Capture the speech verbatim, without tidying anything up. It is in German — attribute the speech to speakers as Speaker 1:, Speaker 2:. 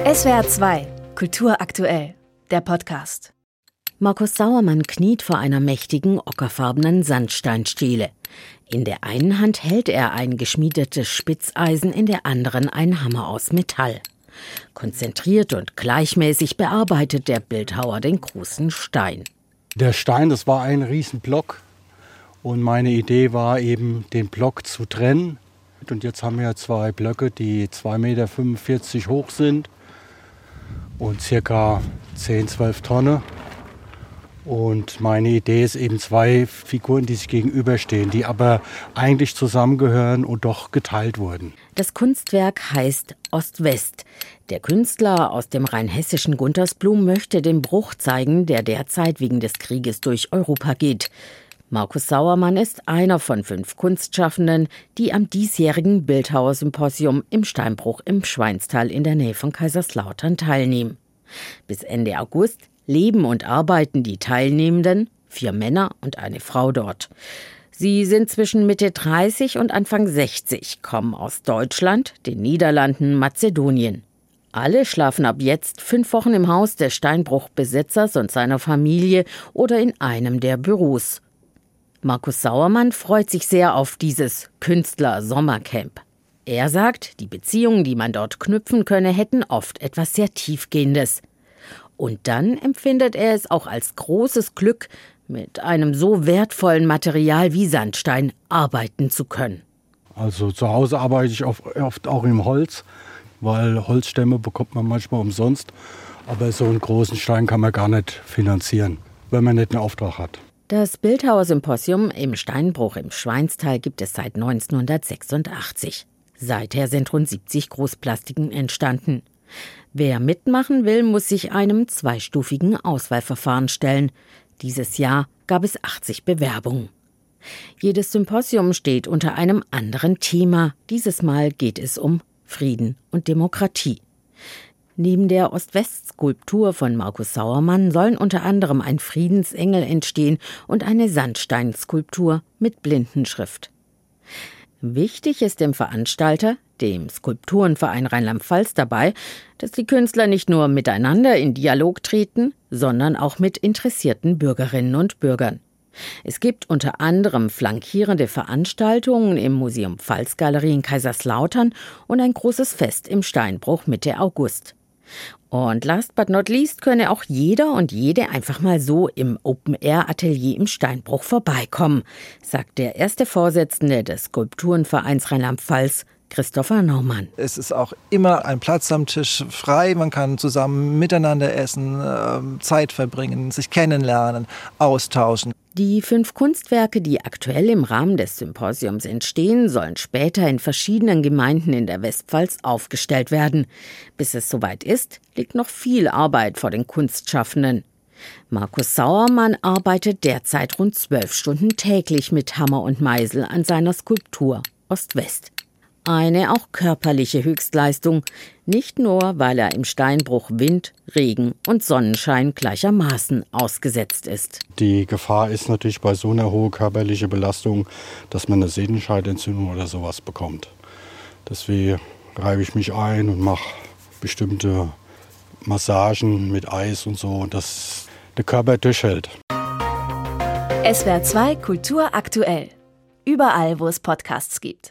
Speaker 1: S W R zwei, Kultur aktuell, der Podcast.
Speaker 2: Markus Sauermann kniet vor einer mächtigen, ockerfarbenen Sandsteinstele. In der einen Hand hält er ein geschmiedetes Spitzeisen, in der anderen ein Hammer aus Metall. Konzentriert und gleichmäßig bearbeitet der Bildhauer den großen Stein.
Speaker 3: Der Stein, das war ein Riesenblock. Und meine Idee war eben, den Block zu trennen. Und jetzt haben wir zwei Blöcke, die zwei Komma fünfundvierzig Meter hoch sind und circa zehn, zwölf Tonnen. Und meine Idee ist eben zwei Figuren, die sich gegenüberstehen, die aber eigentlich zusammengehören und doch geteilt wurden.
Speaker 2: Das Kunstwerk heißt Ost-West. Der Künstler aus dem rheinhessischen Guntersblum möchte den Bruch zeigen, der derzeit wegen des Krieges durch Europa geht. Markus Sauermann ist einer von fünf Kunstschaffenden, die am diesjährigen Bildhauersymposium im Steinbruch im Schweinstal in der Nähe von Kaiserslautern teilnehmen. Bis Ende August leben und arbeiten die Teilnehmenden, vier Männer und eine Frau dort. Sie sind zwischen Mitte dreißig und Anfang sechzig, kommen aus Deutschland, den Niederlanden, Mazedonien. Alle schlafen ab jetzt fünf Wochen im Haus des Steinbruchbesitzers und seiner Familie oder in einem der Büros. Markus Sauermann freut sich sehr auf dieses Künstler-Sommercamp. Er sagt, die Beziehungen, die man dort knüpfen könne, hätten oft etwas sehr Tiefgehendes. Und dann empfindet er es auch als großes Glück, mit einem so wertvollen Material wie Sandstein arbeiten zu können.
Speaker 3: Also zu Hause arbeite ich oft auch im Holz, weil Holzstämme bekommt man manchmal umsonst. Aber so einen großen Stein kann man gar nicht finanzieren, wenn man nicht einen Auftrag hat.
Speaker 2: Das Bildhauersymposium im Steinbruch im Schweinstal gibt es seit neunzehnhundertsechsundachtzig. Seither sind rund siebzig Großplastiken entstanden. Wer mitmachen will, muss sich einem zweistufigen Auswahlverfahren stellen. Dieses Jahr gab es achtzig Bewerbungen. Jedes Symposium steht unter einem anderen Thema. Dieses Mal geht es um Frieden und Demokratie. Neben der Ost-West-Skulptur von Markus Sauermann sollen unter anderem ein Friedensengel entstehen und eine Sandsteinskulptur mit Blindenschrift. Wichtig ist dem Veranstalter, dem Skulpturenverein Rheinland-Pfalz, dabei, dass die Künstler nicht nur miteinander in Dialog treten, sondern auch mit interessierten Bürgerinnen und Bürgern. Es gibt unter anderem flankierende Veranstaltungen im Museum Pfalzgalerie in Kaiserslautern und ein großes Fest im Steinbruch Mitte August. Und last but not least könne auch jeder und jede einfach mal so im Open-Air-Atelier im Steinbruch vorbeikommen, sagt der erste Vorsitzende des Skulpturenvereins Rheinland-Pfalz, Christopher Naumann.
Speaker 4: Es ist auch immer ein Platz am Tisch frei. Man kann zusammen miteinander essen, Zeit verbringen, sich kennenlernen, austauschen.
Speaker 2: Die fünf Kunstwerke, die aktuell im Rahmen des Symposiums entstehen, sollen später in verschiedenen Gemeinden in der Westpfalz aufgestellt werden. Bis es soweit ist, liegt noch viel Arbeit vor den Kunstschaffenden. Markus Sauermann arbeitet derzeit rund zwölf Stunden täglich mit Hammer und Meisel an seiner Skulptur Ost-West. Eine auch körperliche Höchstleistung, nicht nur, weil er im Steinbruch Wind, Regen und Sonnenschein gleichermaßen ausgesetzt ist.
Speaker 3: Die Gefahr ist natürlich bei so einer hohen körperlichen Belastung, dass man eine Sehnenscheidentzündung oder sowas bekommt. Deswegen reibe ich mich ein und mache bestimmte Massagen mit Eis und so, dass der Körper durchhält.
Speaker 1: S W R zwei Kultur aktuell. Überall, wo es Podcasts gibt.